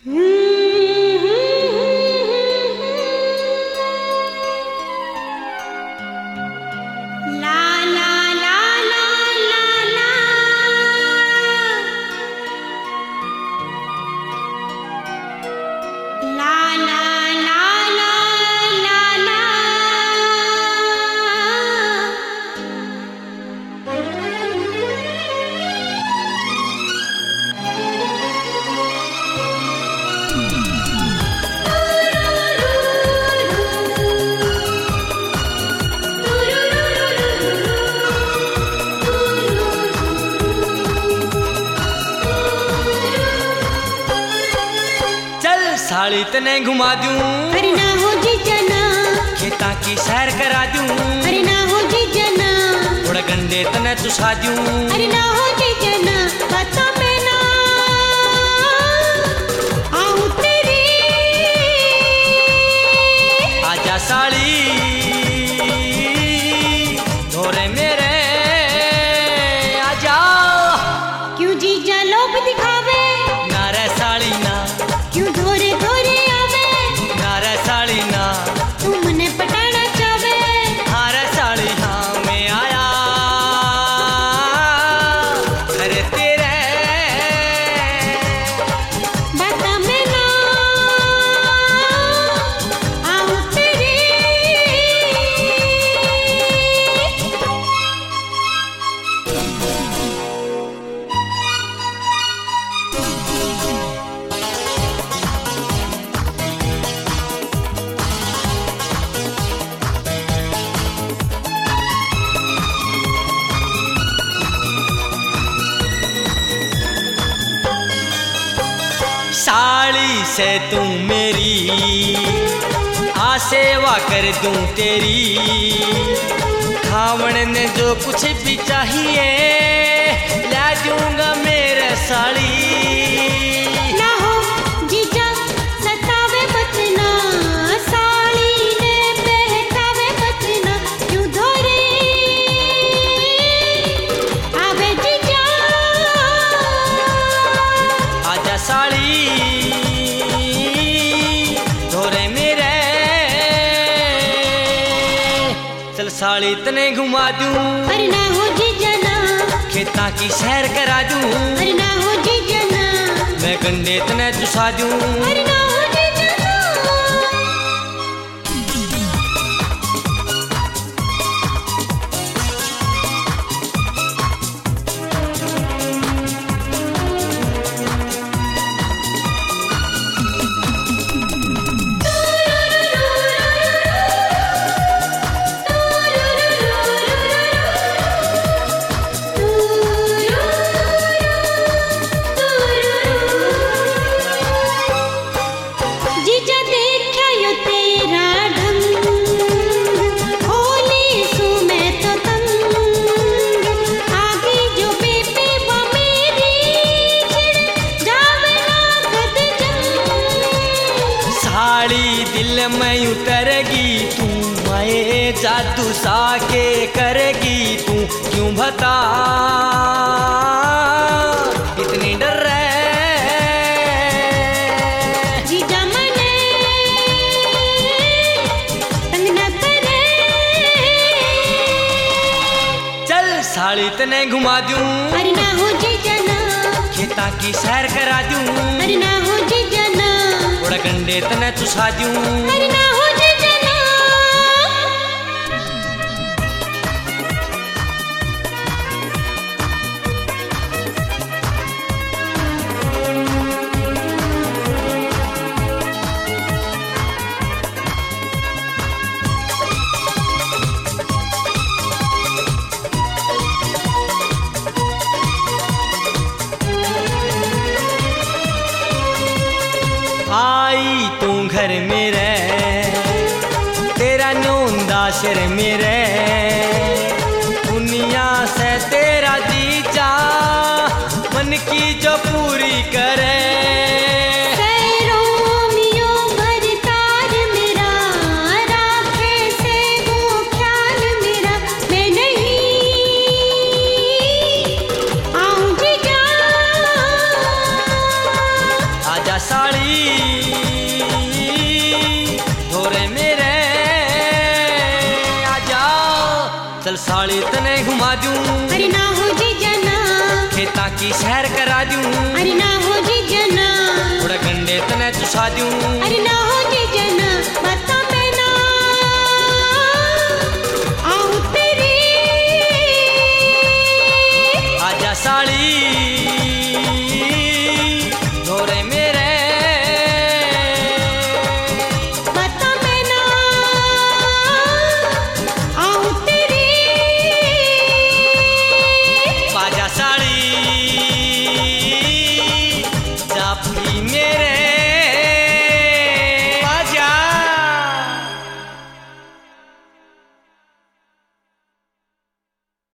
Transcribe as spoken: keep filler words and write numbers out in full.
साड़ी तने घुमा दूं, अरे ना हो जी जना, खेता की सैर करा दूं, अरे ना हो जी जना, थोड़ा गंडे तने चुसा दूं, अरे ना हो जी जना, बातों में ना आऊं तेरी, आजा साड़ी धोरे मेरे आजा। क्यों जीजा लोभ दिखावे, ना रे साड़ी ना, क्यों धोरे धोरे आवे, ना रे साड़ी ना, तू मने पटाना चावे, हाँ रे साड़ी हाँ मैं आया अरे तेरे बातों में ना आऊं तेरी। साड़ी से तू मेरी आ सेवा कर दूं तेरी, खावण ने जो कुछ भी चाहिए ला दूंगा मेरे साड़ी। ना हो जीजा सतावे मत ना, साड़ी ने बहकावे मत ना, क्यों धोरे आवे जीजा, आजा साड़ी धोरे मेरे, चल साड़ी तने घुमा दूं, अरे ना हो जीजा ना, खेता की सैर करा दूं, अरे ना हो जीजा ना, मैं गंडे तने चुसा दूं, अरे ना हो जीजा ना। जीजा देखा यो तेरा ढंग, होली सु मैं तो तंग, आगे जो बेबे वो मेरी छिड़ जावे लागत जंग। साड़ी दिल में उतरेगी तू मैं जादू सा के करेगी तू, क्यों बता इतनी डर रे, जीजा मने तंग न करे, चल साड़ी तने घुमा दूं, अरे ना हो जीजा ना, खेता की सैर करा दूं, अरे ना हो जीजा ना, थोड़ा गंडे तने चुसा दूं, अरे ना हो जीजा ना। आई तू घर मेरे तेरा न्योंदा सिर मेरे, दुनिया से तेरा जीजा मन की जो पूरी करे, रोमियो भरतार मेरा राखे से वो ख्याल मेरा, मैं नहीं आऊं जीजा, आजा साड़ी साली धोरे मेरे आजा चल साली तने घुमा दूं अरे ना हो जी जना खेता की सैर करा दूं अरे ना हो जी जना थोड़ा गंडे तने चुसा दूं अरे ना हो जी जना बता मैं ना आऊं तेरी आजा साली